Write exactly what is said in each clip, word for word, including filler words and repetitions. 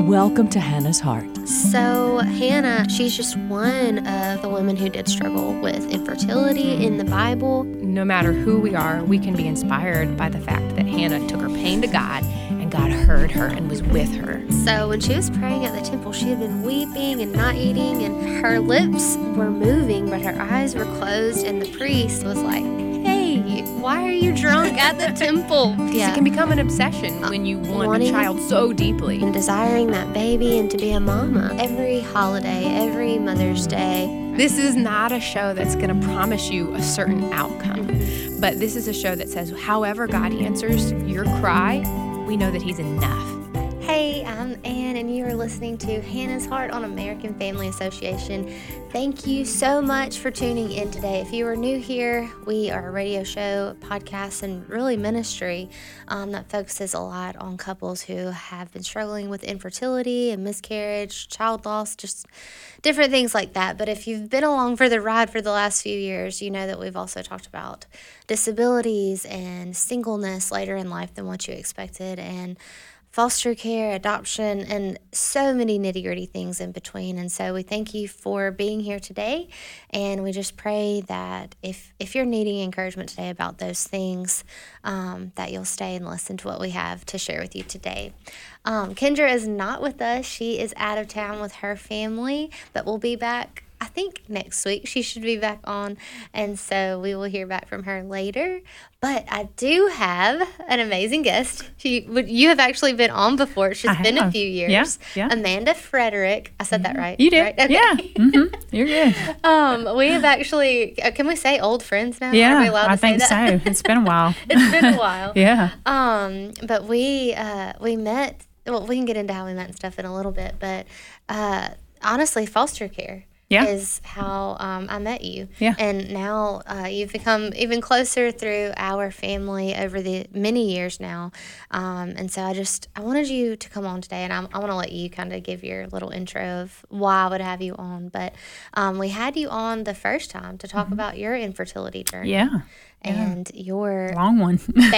Welcome to Hannah's Heart. So Hannah, she's just one of the women who did struggle with infertility in the Bible. No matter who we are, we can be inspired by the fact that Hannah took her pain to God, and God heard her and was with her. So when she was praying at the temple, she had been weeping and not eating, and her lips were moving, but her eyes were closed, and the priest was like, hey, why are you drunk at the temple? Yeah. It can become an obsession when you want Wanting a child so deeply. And desiring that baby and to be a mama. Every holiday, every Mother's Day. This is not a show that's going to promise you a certain outcome, mm-hmm. but this is a show that says, however God answers your cry, we know that He's enough. Hey, I'm Ann, and you are listening to Hannah's Heart on American Family Association. Thank you so much for tuning in today. If you are new here, we are a radio show, podcast, and really ministry um, that focuses a lot on couples who have been struggling with infertility and miscarriage, child loss, just different things like that. But if you've been along for the ride for the last few years, you know that we've also talked about disabilities and singleness later in life than what you expected, and foster care, adoption, and so many nitty-gritty things in between. And so we thank you for being here today, and we just pray that if if you're needing encouragement today about those things, um, that you'll stay and listen to what we have to share with you today. Um, Kendra is not with us. She is out of town with her family, but we'll be back, I think, next week. She should be back on, and so we will hear back from her later. But I do have an amazing guest. She, you have actually been on before. It's just I been have. a few years. Yeah, yeah. Amanda Frederick. I said that right? You did. Right? Okay. Yeah. Mm-hmm. You're good. Um, we have actually, uh, can we say old friends now? Are we Yeah, allowed to I say think that? so. It's been a while. It's been a while. Yeah. Um, but we uh, we met, well, we can get into how we met and stuff in a little bit, but uh, honestly, foster care. Yeah. Is how um, I met you. Yeah. And now uh, you've become even closer through our family over the many years now. Um, and so I just, I wanted you to come on today, and I'm, I want to let you kind of give your little intro of why I would have you on. But um, we had you on the first time to talk mm-hmm. about your infertility journey. Yeah. And yeah. your long one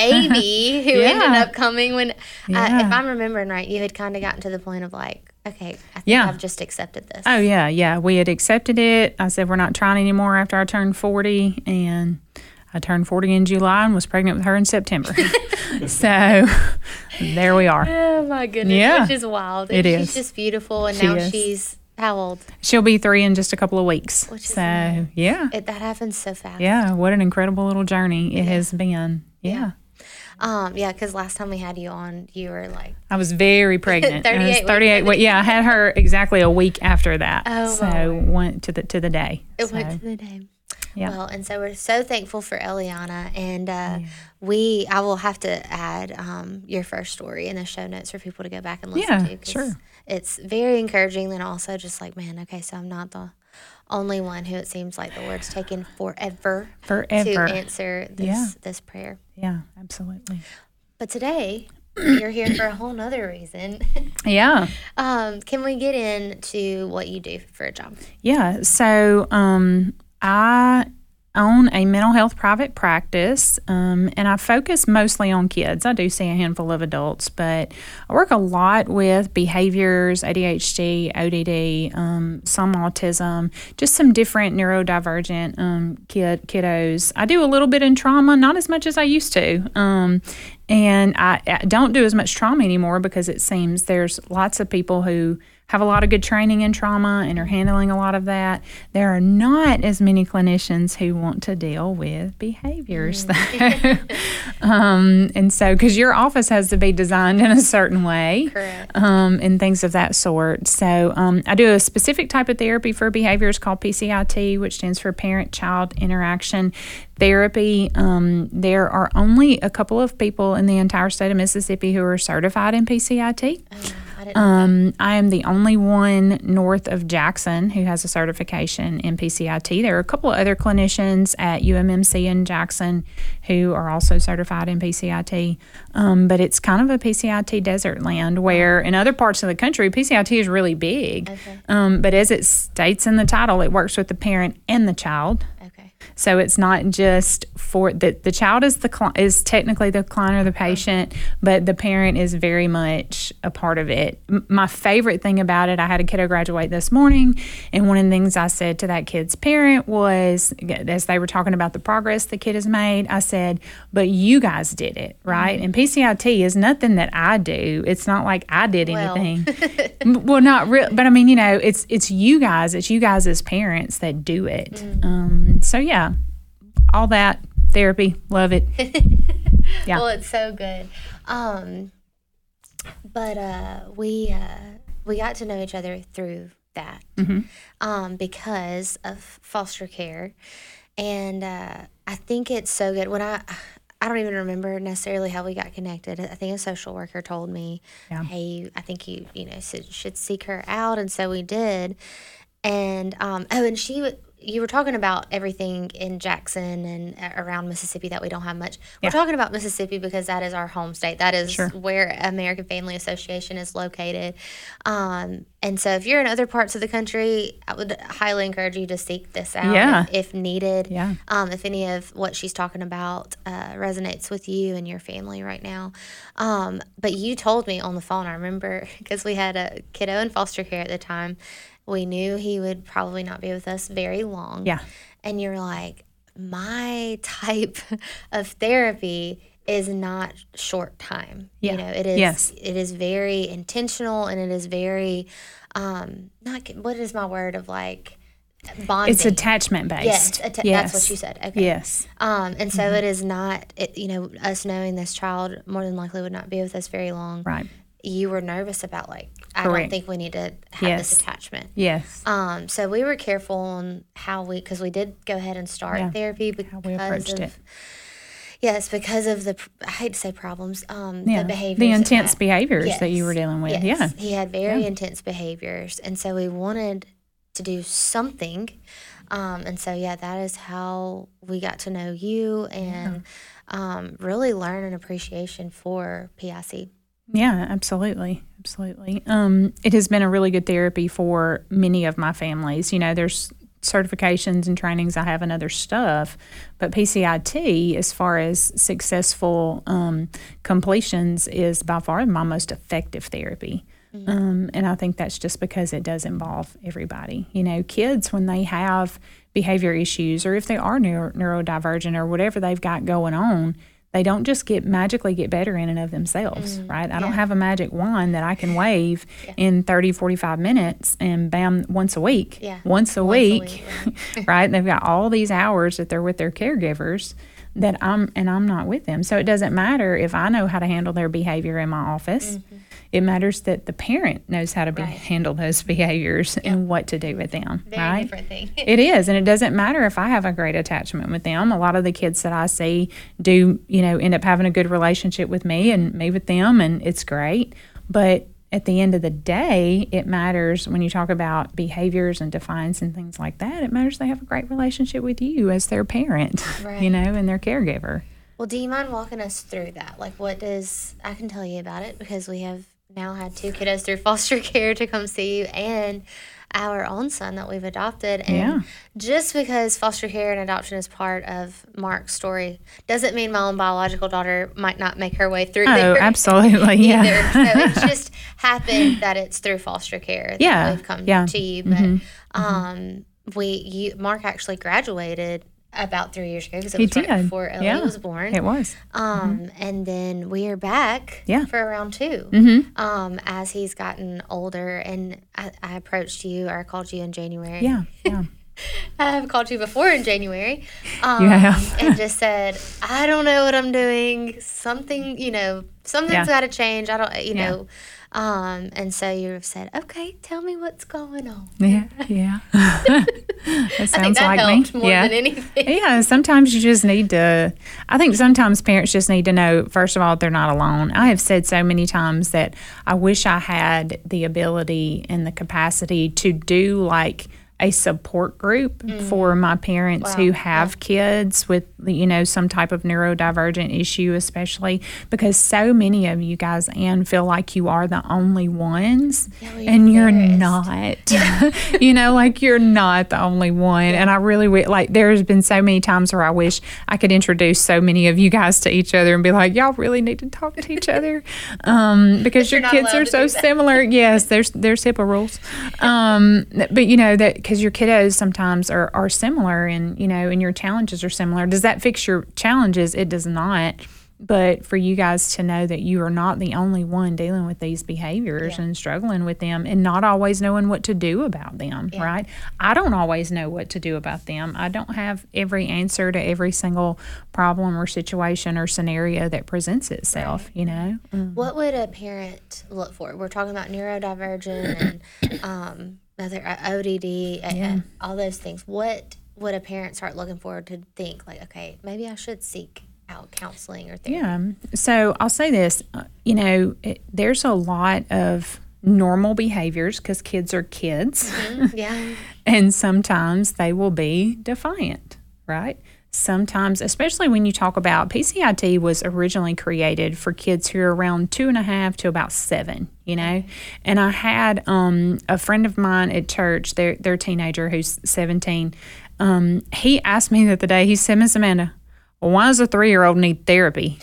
baby who yeah. ended up coming when, yeah. uh, if I'm remembering right, you had kind of gotten to the point of like, okay, I think yeah. I've just accepted this. Oh, yeah, yeah. We had accepted it. I said, we're not trying anymore after I turned forty, and I turned forty in July and was pregnant with her in September. So there we are. Oh, my goodness. Yeah. Which is wild. It she's is. just beautiful, and She now is. she's how old? She'll be three in just a couple of weeks. Which is so, amazing. yeah. It, that happens so fast. Yeah, what an incredible little journey it Yeah. has been. Yeah. Yeah. Um, yeah, because last time we had you on, you were like, I was very pregnant. I was thirty-eight thirty-eight. weeks. Yeah, I had her exactly a week after that. Oh, so my Lord. went to the to the day. it so, went to the day. Yeah. Well, and so we're so thankful for Eliana, and uh, Yeah. we, I will have to add um, your first story in the show notes for people to go back and listen Yeah, to. 'Cause sure. It's very encouraging, and also just like, man, okay, so I'm not the only one who it seems like the Lord's taken forever, Forever. to answer this Yeah. this prayer. Yeah, absolutely. But today, you're here for a whole nother reason. Yeah. um, can we get into what you do for a job? Yeah. So um, I own a mental health private practice, um, and I focus mostly on kids. I do see a handful of adults, but I work a lot with behaviors, A D H D, O D D, um, some autism, just some different neurodivergent um, kid kiddos. I do a little bit in trauma, not as much as I used to. Um, and I, I don't do as much trauma anymore because it seems there's lots of people who have a lot of good training in trauma and are handling a lot of that. There are not as many clinicians who want to deal with behaviors, though. um, and so, because your office has to be designed in a certain way. Correct. Um, and things of that sort. So um, I do a specific type of therapy for behaviors called P C I T, which stands for Parent-Child Interaction Therapy. Um, there are only a couple of people in the entire state of Mississippi who are certified in P C I T. Oh, I didn't know Um, I am the only one north of Jackson who has a certification in P C I T. There are a couple of other clinicians at U M M C in Jackson who are also certified in P C I T, um, but it's kind of a P C I T desert land where in other parts of the country, P C I T is really big. Okay. Um, but as it states in the title, it works with the parent and the child. Okay. So it's not just for the the child is the cli- is technically the client or the patient, but the parent is very much a part of it. M- my favorite thing about it, I had a kiddo graduate this morning, and one of the things I said to that kid's parent was, as they were talking about the progress the kid has made, I said, "But you guys did it, right?" Mm-hmm. And P C I T is nothing that I do. It's not like I did well. anything. Well, not real, but I mean, you know, it's it's you guys, it's you guys as parents that do it. Mm-hmm. Um, so yeah, all that therapy, love it. Yeah. Well, it's so good. Um, but uh, we uh, we got to know each other through that mm-hmm. um, because of foster care, and uh, I think it's so good. When I I don't even remember necessarily how we got connected. I think a social worker told me, yeah. "Hey, I think you you know should seek her out," and so we did. And um, oh, and she. You were talking about everything in Jackson and around Mississippi that we don't have much. We're yeah. talking about Mississippi because that is our home state. That is sure. where American Family Association is located. Um, and so if you're in other parts of the country, I would highly encourage you to seek this out yeah. if, if needed. Yeah. Um, if any of what she's talking about uh, resonates with you and your family right now. Um, but you told me on the phone, I remember, because we had a kiddo in foster care at the time. We knew he would probably not be with us very long. Yeah. And you're like, my type of therapy is not short time. Yeah. You know, it is yes. it is very intentional, and it is very um not what is my word of like bonding. It's attachment based. Yes, atta- yes. That's what you said. Okay. Yes. Um and so mm-hmm. it is not it, you know, us knowing this child more than likely would not be with us very long. Right. You were nervous about like I Correct. don't think we need to have yes. this attachment. Yes. Um. So we were careful on how we because we did go ahead and start yeah. therapy because how we approached of it. Yes, because of the I hate to say problems. Um. Yeah. The behaviors. The intense that, behaviors yes, that you were dealing with. Yes. Yeah. He had very yeah. intense behaviors, and so we wanted to do something. Um. And so yeah, that is how we got to know you and yeah. um really learn an appreciation for P I C. Yeah, absolutely. Absolutely. Um, it has been a really good therapy for many of my families. You know, there's certifications and trainings I have and other stuff, but P C I T, as far as successful um, completions, is by far my most effective therapy. Mm-hmm. Um, and I think that's just because it does involve everybody. You know, kids, when they have behavior issues or if they are neuro- neurodivergent or whatever they've got going on, they don't just get magically get better in and of themselves, mm, right? I yeah. don't have a magic wand that I can wave yeah. in thirty, forty-five minutes and bam, once a week. Yeah. Once a once week, a week right? right? They've got all these hours that they're with their caregivers that I'm, and I'm not with them. So it doesn't matter if I know how to handle their behavior in my office. Mm-hmm. It matters that the parent knows how to be, right. handle those behaviors yeah. and what to do with them, Very right? different thing. It is, and it doesn't matter if I have a great attachment with them. A lot of the kids that I see do, you know, end up having a good relationship with me and me with them, and it's great. But at the end of the day, it matters when you talk about behaviors and defiance and things like that. It matters they have a great relationship with you as their parent, right. you know, and their caregiver. Well, do you mind walking us through that? Like, what does, I can tell you about it because we have now had two kiddos through foster care to come see you and our own son that we've adopted. And yeah. just because foster care and adoption is part of Mark's story doesn't mean my own biological daughter might not make her way through oh, there. Oh, absolutely, yeah. So it just happened that it's through foster care that yeah. we've come yeah. to you. But mm-hmm. um, mm-hmm. we, you, Mark actually graduated about three years ago because it he was did. right before Ellie yeah. was born. It was. Um, mm-hmm. And then we are back yeah. for round two mm-hmm. um, as he's gotten older. And I, I approached you or I called you in January. Yeah, yeah. I have called you before in January. Um, you have. and just said, I don't know what I'm doing. Something, you know, something's yeah. got to change. I don't, you yeah. know. Um, and so you have said, okay, tell me what's going on. Yeah, yeah. That sounds I think that like helped me. more yeah. than anything. Yeah, sometimes you just need to, I think sometimes parents just need to know, first of all, they're not alone. I have said so many times that I wish I had the ability and the capacity to do like a support group mm. for my parents wow. who have yeah. kids with, you know, some type of neurodivergent issue, especially because so many of you guys, Ann, feel like you are the only ones yeah, and you're not. You know, like you're not the only one. Yeah. And I really, like, there's been so many times where I wish I could introduce so many of you guys to each other and be like, y'all really need to talk to each other um, because your kids are so similar. Yes, there's, there's HIPAA rules. Um, but, you know, that because your kiddos sometimes are, are similar and, you know, and your challenges are similar. Does that fix your challenges? It does not. But for you guys to know that you are not the only one dealing with these behaviors yeah. and struggling with them and not always knowing what to do about them, yeah. right? I don't always know what to do about them. I don't have every answer to every single problem or situation or scenario that presents itself, right. you know? Mm. What would a parent look for? We're talking about neurodivergent and um, other O D D, yeah. uh, all those things. What would a parent start looking for to think like, okay, maybe I should seek out counseling or therapy? Yeah. So I'll say this, uh, you know, it, there's a lot of normal behaviors because kids are kids. Mm-hmm. Yeah. And sometimes they will be defiant, right? Sometimes, especially when you talk about P C I T was originally created for kids who are around two and a half to about seven, you know. And I had um, a friend of mine at church, their their teenager who's seventeen. Um, he asked me the other day, he said, Miss Amanda, well, why does a three-year-old need therapy?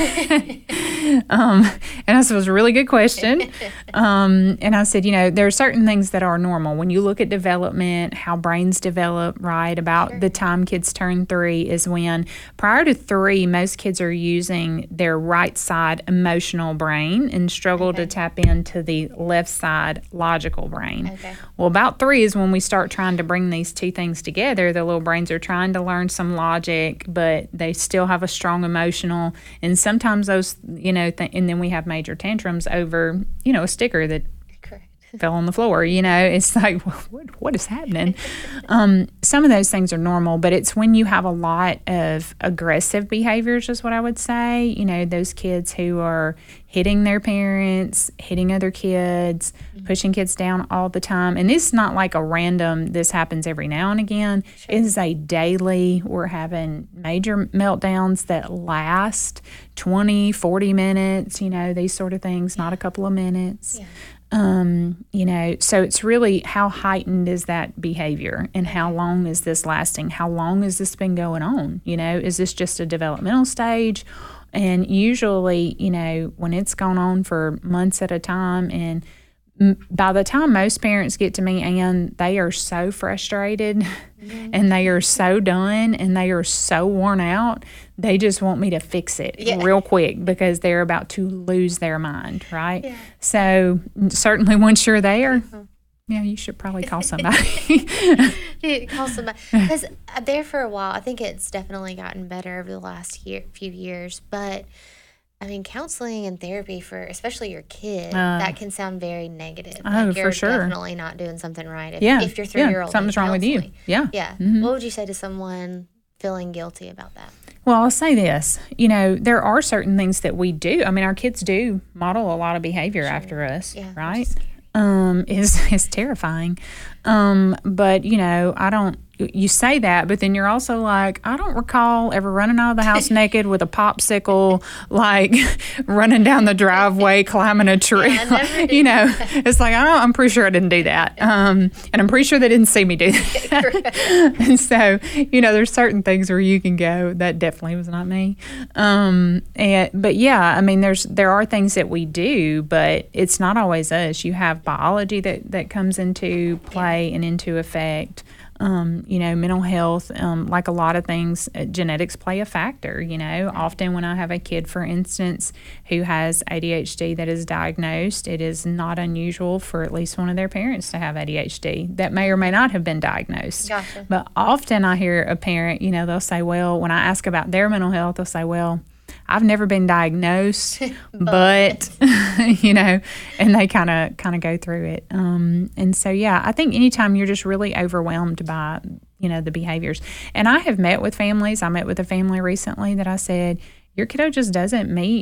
um, and I said, it was a really good question. Um, and I said, you know, there are certain things that are normal. When you look at development, how brains develop, right, about sure. the time kids turn three is when, prior to three, most kids are using their right side emotional brain and struggle okay. to tap into the left side logical brain. Okay. Well, about three is when we start trying to bring these two things together. The little brains are trying to learn some logic, but they still have a strong emotional, and sometimes those, you know, th- and then we have major tantrums over, you know, a sticker that Correct. fell on the floor. You know, it's like, what, what is happening? um, some of those things are normal, but it's when you have a lot of aggressive behaviors is what I would say. You know, those kids who are hitting their parents, hitting other kids, mm-hmm. pushing kids down all the time. And this is not like a random, this happens every now and again. Sure. It is a daily, we're having major meltdowns that last twenty, forty minutes, you know, these sort of things, yeah. not a couple of minutes. Yeah. Um, you know, so it's really how heightened is that behavior and how long is this lasting? How long has this been going on? You know, is this just a developmental stage? And usually, you know, when it's gone on for months at a time, and m- by the time most parents get to me, Ann, they are so frustrated mm-hmm. and they are so done and they are so worn out. They just want me to fix it yeah. real quick because they're about to lose their mind, right? Yeah. So certainly once you're there, mm-hmm. yeah, you should probably call somebody. Call somebody. Because there for a while, I think it's definitely gotten better over the last year, few years. But, I mean, counseling and therapy for especially your kid, uh, that can sound very negative. Oh, like you're for sure. definitely not doing something right if, yeah. if your three-year-old yeah. Something's wrong with you. Yeah. Yeah. Mm-hmm. What would you say to someone feeling guilty about that? Well, I'll say this. You know, there are certain things that we do. I mean, our kids do model a lot of behavior sure. after us, yeah, right? Um, is is terrifying. Um, but, you know, I don't, you say that, but then you're also like, I don't recall ever running out of the house naked with a popsicle, like running down the driveway, climbing a tree. Yeah, I never did you know, that. It's like, I don't, I'm pretty sure I didn't do that. Um, and I'm pretty sure they didn't see me do that. And so, you know, there's certain things where you can go, that definitely was not me. Um, and, but yeah, I mean, there's, there are things that we do, but it's not always us. You have biology that, that comes into play and into effect. Um, you know, mental health, um, like a lot of things, uh, genetics play a factor. You know, right. Often when I have a kid, for instance, who has A D H D that is diagnosed, it is not unusual for at least one of their parents to have A D H D that may or may not have been diagnosed. Gotcha. But often I hear a parent, you know, they'll say, well, when I ask about their mental health, they'll say, well, I've never been diagnosed, but, but you know, and they kind of kind of go through it. Um, and so, yeah, I think anytime you're just really overwhelmed by, you know, the behaviors. And I have met with families. I met with a family recently that I said, your kiddo just doesn't meet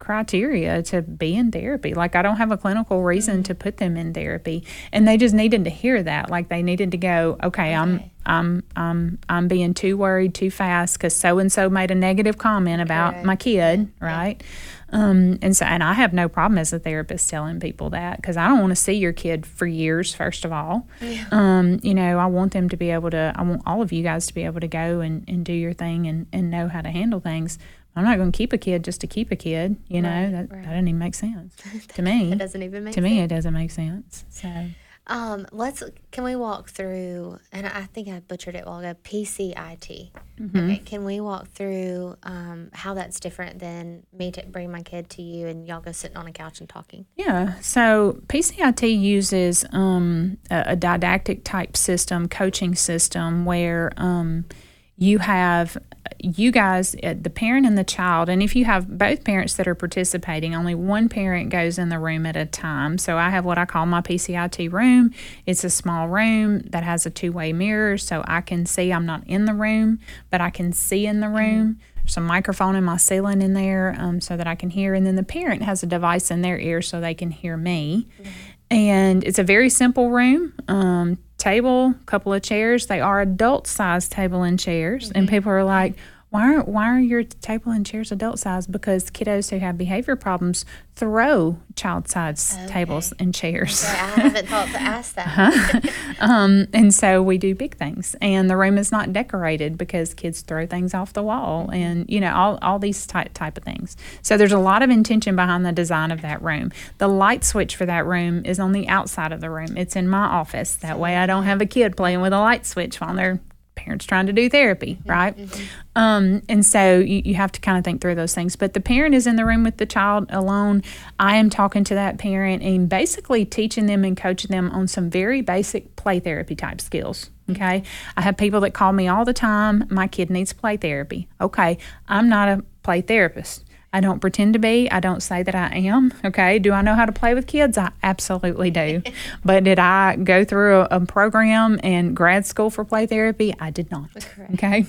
criteria to be in therapy. Like, I don't have a clinical reason mm-hmm. to put them in therapy. And they just needed to hear that. Like, they needed to go, okay, okay. I'm I'm I'm I'm being too worried too fast because so and so made a negative comment about Correct. my kid, right? Yeah. Um, and so, and I have no problem as a therapist telling people that, because I don't want to see your kid for years. First of all, yeah. um, you know, I want them to be able to. I want all of you guys to be able to go and, and do your thing and, and know how to handle things. I'm not going to keep a kid just to keep a kid. You know, right, that, right. that doesn't even make sense to me. It doesn't even make to sense. me. It doesn't make sense. So. Um, let's, can we walk through, and I think I butchered it a while ago, P C I T. Mm-hmm. Okay, can we walk through um, how that's different than me to bring my kid to you and y'all go sitting on a couch and talking? Yeah, so P C I T uses um, a, a didactic type system, coaching system, where um, you have you guys, the parent and the child, and if you have both parents that are participating, only one parent goes in the room at a time. So I have what I call my P C I T room. It's a small room that has a two-way mirror, so I can see. I'm not in the room, but I can see in the room. Mm-hmm. There's a microphone in my ceiling in there um, so that I can hear, and then the parent has a device in their ear so they can hear me. Mm-hmm. And it's a very simple room. Um, table, couple of chairs. They are adult-sized table and chairs. Mm-hmm. And people are like, why are, why are your table and chairs adult-sized? Because kiddos who have behavior problems throw child-sized okay. tables and chairs. Okay. I haven't thought to ask that. uh-huh. um, and so we do big things. And the room is not decorated because kids throw things off the wall mm-hmm. and, you know, all, all these type, type of things. So there's a lot of intention behind the design of that room. The light switch for that room is on the outside of the room. It's in my office. That way I don't have a kid playing with a light switch while they're parents trying to do therapy, right? Mm-hmm. Um, and so you, you have to kind of think through those things. But the parent is in the room with the child alone. I am talking to that parent and basically teaching them and coaching them on some very basic play therapy type skills. Okay. I have people that call me all the time. My kid needs play therapy. Okay. I'm not a play therapist. I don't pretend to be. I don't say that I am. Okay. Do I know how to play with kids? I absolutely do. But did I go through a, a program and grad school for play therapy? I did not. Correct. Okay.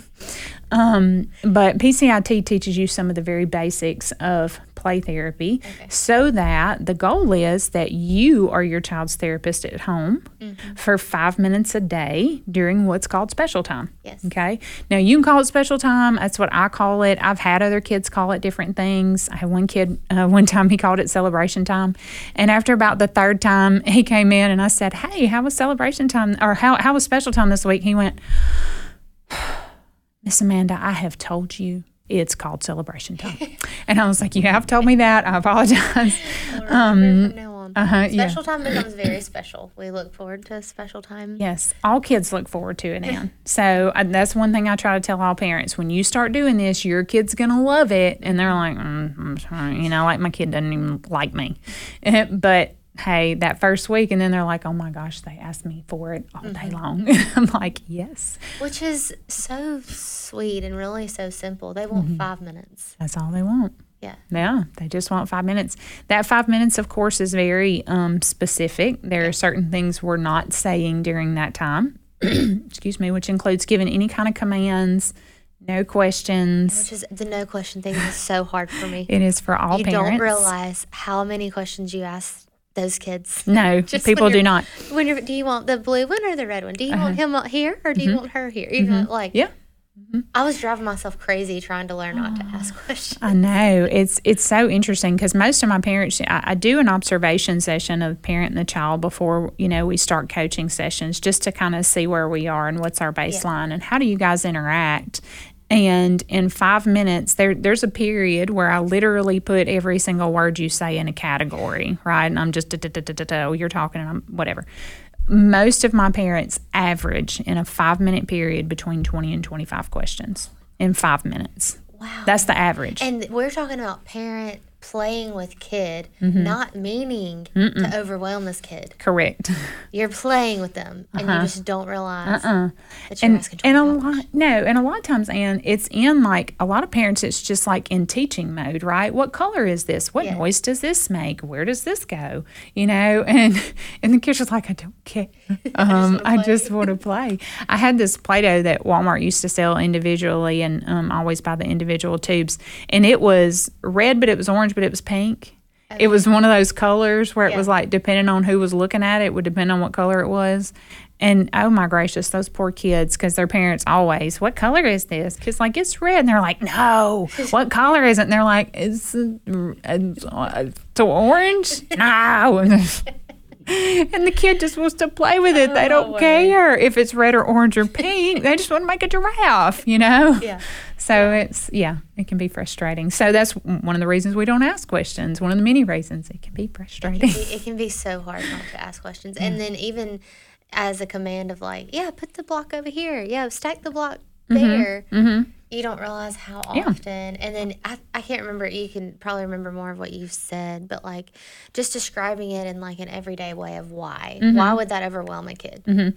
Um, but P C I T teaches you some of the very basics of play therapy okay. so that the goal is that you are your child's therapist at home mm-hmm. for five minutes a day during what's called special time. Yes. Okay. Now you can call it special time. That's what I call it. I've had other kids call it different things. I had one kid, uh, one time he called it celebration time. And after about the third time he came in and I said, hey, how was celebration time or how, how was special time this week? He went, Miss Amanda, I have told you it's called celebration time. And I was like, you have told me that. I apologize. Um, from now on. Uh-huh, special yeah. time becomes very special. We look forward to special time. Yes. All kids look forward to it, Ann. So uh, that's one thing I try to tell all parents. When you start doing this, your kid's going to love it. And they're like, mm, I'm sorry. You know, like my kid doesn't even like me. But hey, that first week, and then they're like, oh my gosh, they asked me for it all day mm-hmm. long. I'm like, yes. Which is so sweet and really so simple. They want mm-hmm. five minutes. That's all they want. Yeah. Yeah, they just want five minutes. That five minutes, of course, is very um, specific. There are certain things we're not saying during that time, excuse me, which includes giving any kind of commands, no questions. Which is the no question thing is so hard for me. It is for all you parents. You don't realize how many questions you ask those kids. No, people do not. When you're, do you want the blue one or the red one? Do you uh-huh. want him here or do mm-hmm. you want her here? You mm-hmm. know, like yeah. Mm-hmm. I was driving myself crazy trying to learn not to ask questions. I know. It's it's so interesting because most of my parents, I, I do an observation session of the parent and the child before, you know, we start coaching sessions just to kind of see where we are and what's our baseline yeah. and how do you guys interact. And in five minutes, there there's a period where I literally put every single word you say in a category, right? And I'm just, da, da, da, da, da, da, you're talking and I'm whatever. Most of my parents average in a five-minute period between twenty and twenty-five questions in five minutes. Wow. That's the average. And we're talking about parent playing with kid, mm-hmm. not meaning Mm-mm. to overwhelm this kid. Correct. You're playing with them, and uh-huh. you just don't realize uh-uh. that you're and, asking. And a lot, no, and a lot of times, Ann, it's in like a lot of parents. It's just like in teaching mode, right? What color is this? What yeah. noise does this make? Where does this go? You know, and and the kids are like, I don't care. Um, I just want to play. I had this Play-Doh that Walmart used to sell individually, and um, always buy the individual tubes, and it was red, but it was orange. orange, but it was pink. Okay. It was one of those colors where it yeah. was like, depending on who was looking at it, it would depend on what color it was. And oh my gracious, those poor kids, because their parents always, what color is this? Because like, it's red. And they're like, no, what color is it? And they're like, it's, it's, it's orange? No. And the kid just wants to play with it. Oh, they don't care if it's red or orange or pink. They just want to make a giraffe, you know? Yeah. So yeah. it's, yeah, it can be frustrating. So that's one of the reasons we don't ask questions. One of the many reasons it can be frustrating. It can be, it can be so hard not to ask questions. Yeah. And then even as a command of like, yeah, put the block over here. Yeah, stack the block there. Mm-hmm. Mm-hmm. You don't realize how often. Yeah. And then I, I can't remember, you can probably remember more of what you've said, but like just describing it in like an everyday way of why. Mm-hmm. Why would that overwhelm a kid? Mm-hmm.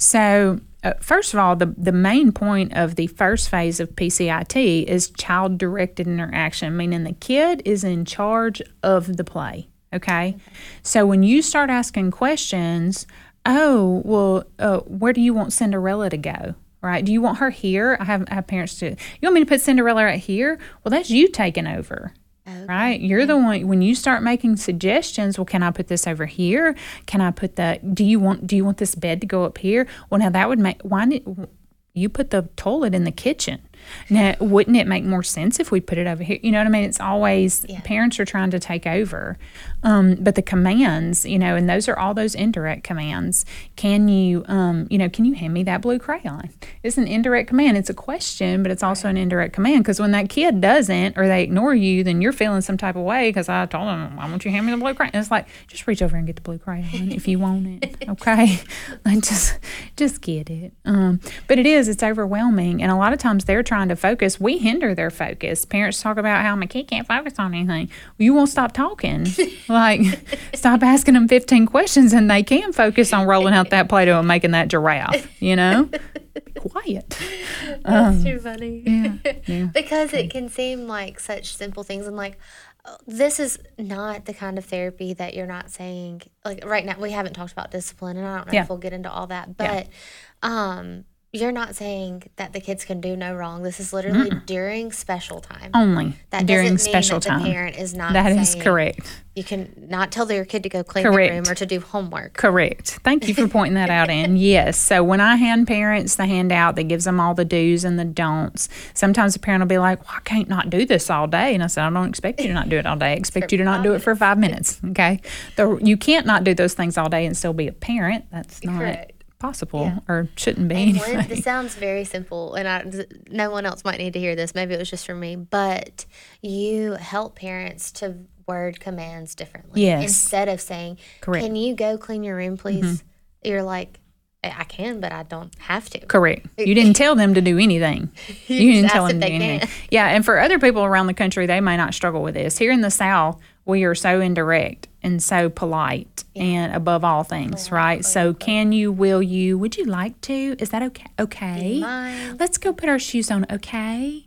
So uh, first of all, the, the main point of the first phase of P C I T is child-directed interaction, meaning the kid is in charge of the play, okay? okay. So when you start asking questions, oh, well, uh, where do you want Cinderella to go? Right? Do you want her here? I have, I have parents do. You want me to put Cinderella right here? Well, that's you taking over. Okay. Right? You're the one, when you start making suggestions, well, can I put this over here? Can I put the, do you want, do you want this bed to go up here? Well, now that would make, why did you put the toilet in the kitchen? Now, wouldn't it make more sense if we put it over here? You know what I mean? It's always, yeah. parents are trying to take over. Um, but the commands, you know, and those are all those indirect commands. Can you, um, you know, can you hand me that blue crayon? It's an indirect command. It's a question, but it's also right. an indirect command. Because when that kid doesn't, or they ignore you, then you're feeling some type of way because I told them, why won't you hand me the blue crayon? And it's like, just reach over and get the blue crayon if you want it, okay? Like just, just get it. Um, but it is, it's overwhelming. And a lot of times they're trying to focus. We hinder their focus. Parents talk about how my kid can't focus on anything. Well, you won't stop talking. Like, stop asking them fifteen questions and they can focus on rolling out that Play-Doh and making that giraffe, you know? Be quiet. That's um, too funny. Yeah. yeah. Because it can seem like such simple things and like, this is not the kind of therapy that you're not saying, like right now, we haven't talked about discipline and I don't know yeah. if we'll get into all that, but, yeah. um, you're not saying that the kids can do no wrong. This is literally Mm-mm. during special time. Only that during doesn't special mean that time. The parent is not That saying is correct. You can not tell your kid to go clean correct. the room or to do homework. Correct. Thank you for pointing that out, Ann. Yes. So when I hand parents the handout that gives them all the do's and the don'ts, sometimes the parent will be like, well, I can't not do this all day. And I said, I don't expect you to not do it all day. I expect you to not do it for five minutes. Okay. The, you can't not do those things all day and still be a parent. That's not correct. Possible yeah. or shouldn't be. And anyway. when, this sounds very simple, and I, no one else might need to hear this. Maybe it was just for me, but you help parents to word commands differently. Yes. Instead of saying, correct. Can you go clean your room, please? Mm-hmm. You're like, I can, but I don't have to. Correct. You didn't tell them to do anything. you, you didn't tell them to do anything. Can. Yeah, and for other people around the country, they may not struggle with this. Here in the South, we are so indirect and so polite yeah. and above all things, polite, right? Polite, so polite. Can you, will you, would you like to? Is that okay? Okay. Let's go put our shoes on, okay?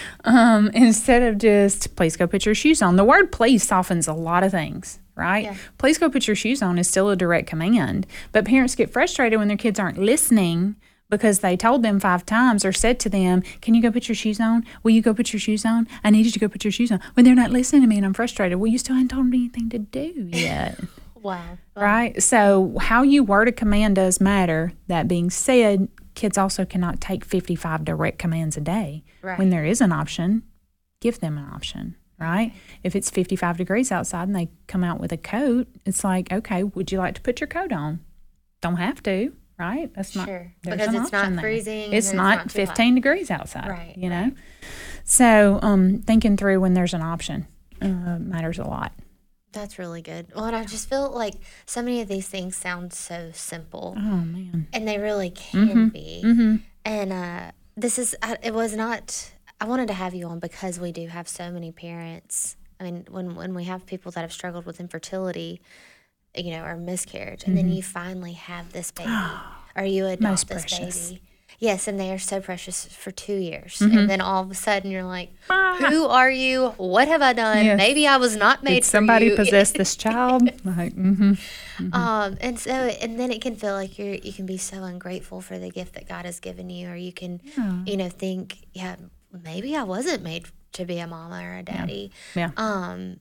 um, instead of just, please go put your shoes on. The word please softens a lot of things. Right? Yeah. Please go put your shoes on is still a direct command. But parents get frustrated when their kids aren't listening because they told them five times or said to them, can you go put your shoes on? Will you go put your shoes on? I need you to go put your shoes on. When they're not listening to me and I'm frustrated, well, you still haven't told them anything to do yet. wow. wow. Right? So how you word a command does matter. That being said, kids also cannot take fifty-five direct commands a day. Right. When there is an option, give them an option. Right? If it's fifty-five degrees outside and they come out with a coat, it's like, okay, would you like to put your coat on? Don't have to, right? That's not sure because it's not freezing. It's not, it's not fifteen degrees outside, right? You know, right. So um, thinking through when there's an option uh, matters a lot. That's really good. Well, and I just feel like so many of these things sound so simple. Oh man, and they really can mm-hmm. be. Mm-hmm. And uh, this is it was not. I wanted to have you on because we do have so many parents. I mean, when when we have people that have struggled with infertility, you know, or miscarriage, and mm-hmm. then you finally have this baby, or you adopt Most this precious. baby. Yes, and they are so precious for two years. Mm-hmm. And then all of a sudden you're like, who are you? What have I done? Yes. Maybe I was not made Did somebody for you. possess this child? Like, mm-hmm. Mm-hmm. Um, and so, and then it can feel like you're, you can be so ungrateful for the gift that God has given you, or you can, yeah. you know, think, yeah, maybe I wasn't made to be a mama or a daddy. Yeah. yeah. Um,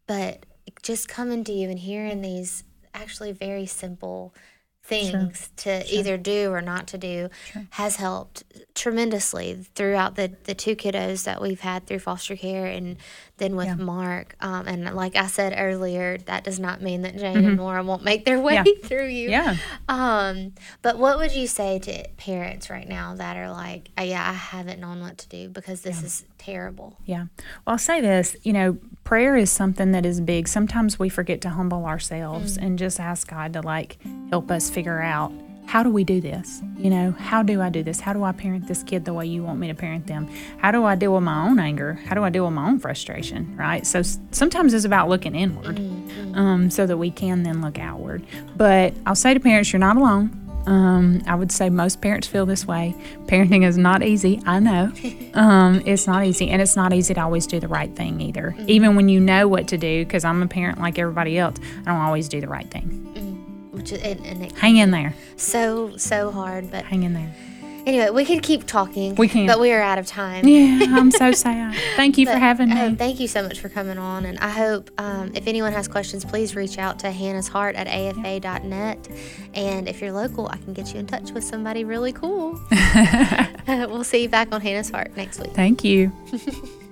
but just coming to you and hearing these actually very simple things Sure. to Sure. either do or not to do Sure. has helped tremendously throughout the, the two kiddos that we've had through foster care, and then with Yeah. Mark. Um, and like I said earlier, that does not mean that Jane and Nora won't make their way Yeah. through you. Yeah. Um, but what would you say to parents right now that are like, oh, yeah, I haven't known what to do because this is terrible? Yeah. Well, I'll say this, you know, prayer is something that is big. Sometimes we forget to humble ourselves and just ask God to like help us figure out, how do we do this? You know, how do I do this? How do I parent this kid the way you want me to parent them? How do I deal with my own anger? How do I deal with my own frustration? Right? So s- sometimes it's about looking inward um, so that we can then look outward. But I'll say to parents, you're not alone. Um, I would say most parents feel this way. Parenting is not easy. I know. Um, it's not easy. And it's not easy to always do the right thing either. Mm-hmm. Even when you know what to do, because I'm a parent like everybody else, I don't always do the right thing. Mm-hmm. Which is, and, and it Hang in there. So, so hard. But Hang in there. anyway, we could keep talking. We can. But we are out of time. Yeah, I'm so sad. Thank you But, for having me. uh, thank you so much for coming on. And I hope um, if anyone has questions, please reach out to Hannah's Heart at A F A dot net. And if you're local, I can get you in touch with somebody really cool. We'll see you back on Hannah's Heart next week. Thank you.